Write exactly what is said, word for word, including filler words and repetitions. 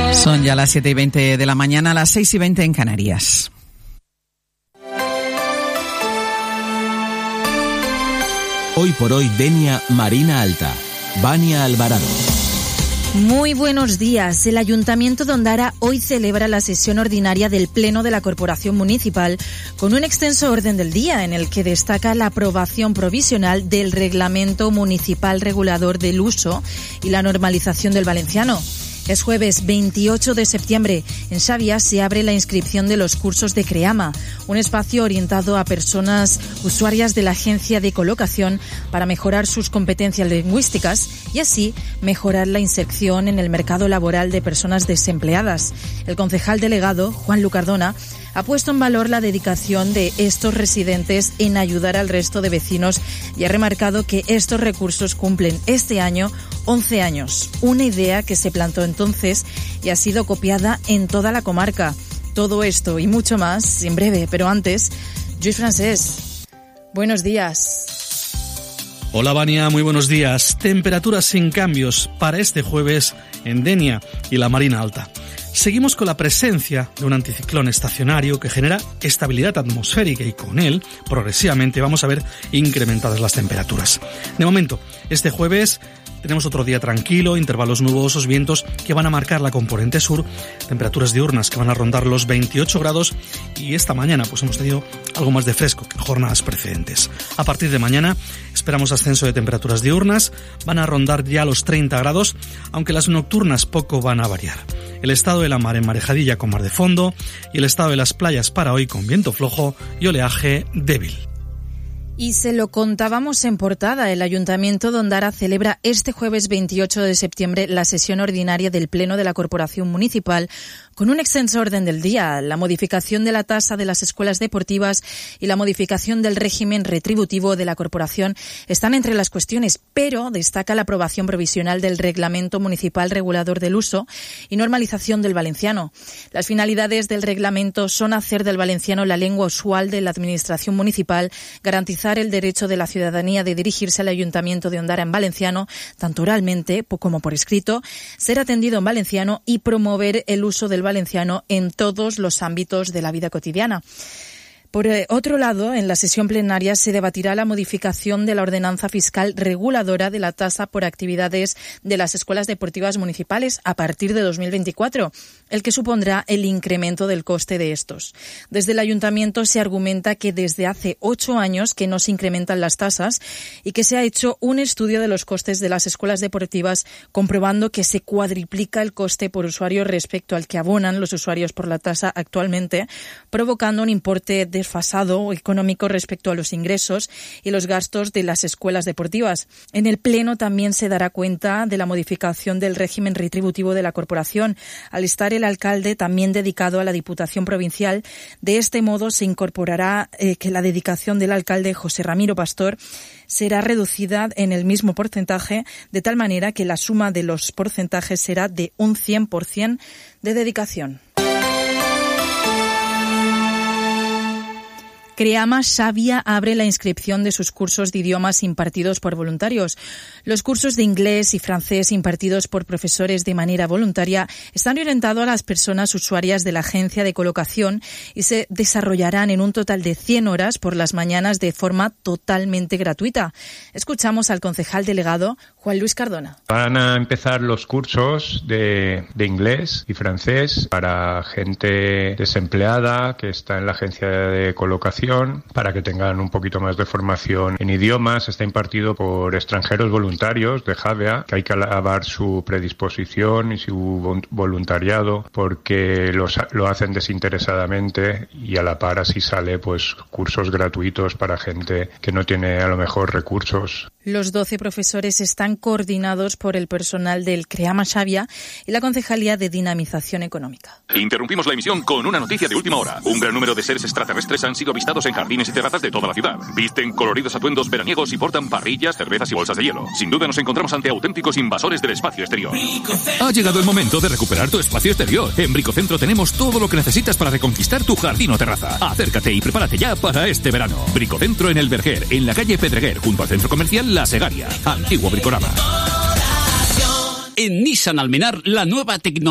Son ya las siete y veinte de la mañana, las seis y veinte en Canarias. Hoy por hoy, Denia, Marina Alta. Vania Alvarado. Muy buenos días. El Ayuntamiento de Ondara hoy celebra la sesión ordinaria del Pleno de la Corporación Municipal con un extenso orden del día en el que destaca la aprobación provisional del Reglamento Municipal Regulador del Uso y la normalización del valenciano. Es jueves veintiocho de septiembre. En Xàbia se abre la inscripción de los cursos de CREAMA, un espacio orientado a personas usuarias de la Agencia de Colocación para mejorar sus competencias lingüísticas y así mejorar la inserción en el mercado laboral de personas desempleadas. El concejal delegado, Juan Lucardona, ha puesto en valor la dedicación de estos residentes en ayudar al resto de vecinos y ha remarcado que estos recursos cumplen este año once años, una idea que se plantó entonces y ha sido copiada en toda la comarca. Todo esto y mucho más en breve, pero antes, Lluís Francés, buenos días. Hola Vania, muy buenos días. Temperaturas sin cambios para este jueves en Denia y la Marina Alta. Seguimos con la presencia de un anticiclón estacionario que genera estabilidad atmosférica y con él, progresivamente, vamos a ver incrementadas las temperaturas. De momento, este jueves tenemos otro día tranquilo, intervalos nubosos, vientos que van a marcar la componente sur, temperaturas diurnas que van a rondar los veintiocho grados y esta mañana pues hemos tenido algo más de fresco que en jornadas precedentes. A partir de mañana esperamos ascenso de temperaturas diurnas, van a rondar ya los treinta grados, aunque las nocturnas poco van a variar. El estado de la mar en marejadilla con mar de fondo y el estado de las playas para hoy con viento flojo y oleaje débil. Y se lo contábamos en portada. El Ayuntamiento de Ondara celebra este jueves veintiocho de septiembre la sesión ordinaria del Pleno de la Corporación Municipal con un extenso orden del día. La modificación de la tasa de las escuelas deportivas y la modificación del régimen retributivo de la Corporación están entre las cuestiones, pero destaca la aprobación provisional del Reglamento Municipal Regulador del Uso y normalización del valenciano. Las finalidades del reglamento son hacer del valenciano la lengua usual de la Administración municipal, garantizar el derecho de la ciudadanía de dirigirse al Ayuntamiento de Ondara en valenciano, tanto oralmente como por escrito, ser atendido en valenciano y promover el uso del valenciano en todos los ámbitos de la vida cotidiana. Por otro lado, en la sesión plenaria se debatirá la modificación de la ordenanza fiscal reguladora de la tasa por actividades de las escuelas deportivas municipales a partir de dos mil veinticuatro, el que supondrá el incremento del coste de estos. Desde el Ayuntamiento se argumenta que desde hace ocho años que no se incrementan las tasas y que se ha hecho un estudio de los costes de las escuelas deportivas comprobando que se cuadriplica el coste por usuario respecto al que abonan los usuarios por la tasa actualmente, provocando un importe de desfasado económico respecto a los ingresos y los gastos de las escuelas deportivas. En el Pleno también se dará cuenta de la modificación del régimen retributivo de la corporación, al estar el alcalde también dedicado a la Diputación Provincial. De este modo se incorporará eh, que la dedicación del alcalde José Ramiro Pastor será reducida en el mismo porcentaje, de tal manera que la suma de los porcentajes será de un cien por ciento de dedicación. CREAMA Xàbia abre la inscripción de sus cursos de idiomas impartidos por voluntarios. Los cursos de inglés y francés impartidos por profesores de manera voluntaria están orientados a las personas usuarias de la Agencia de Colocación y se desarrollarán en un total de cien horas por las mañanas de forma totalmente gratuita. Escuchamos al concejal delegado Juan Luis Cardona. Van a empezar los cursos de, de inglés y francés para gente desempleada que está en la Agencia de Colocación, para que tengan un poquito más de formación en idiomas. Está impartido por extranjeros voluntarios de Xàbia, que hay que alabar su predisposición y su voluntariado porque los, lo hacen desinteresadamente y a la par así sale pues cursos gratuitos para gente que no tiene a lo mejor recursos. Los doce profesores están coordinados por el personal del CREAMA Xàbia y la Concejalía de Dinamización Económica. Interrumpimos la emisión con una noticia de última hora. Un gran número de seres extraterrestres han sido avistados en jardines y terrazas de toda la ciudad. Visten coloridos atuendos veraniegos y portan parrillas, cervezas y bolsas de hielo. Sin duda nos encontramos ante auténticos invasores del espacio exterior. Ha llegado el momento de recuperar tu espacio exterior. En Bricocentro tenemos todo lo que necesitas para reconquistar tu jardín o terraza. Acércate y prepárate ya para este verano. Bricocentro en El Verger, en la calle Pedreguer, junto al centro comercial La Segaria. Antiguo Bricorama. En Nissan Almenar, la nueva tecnología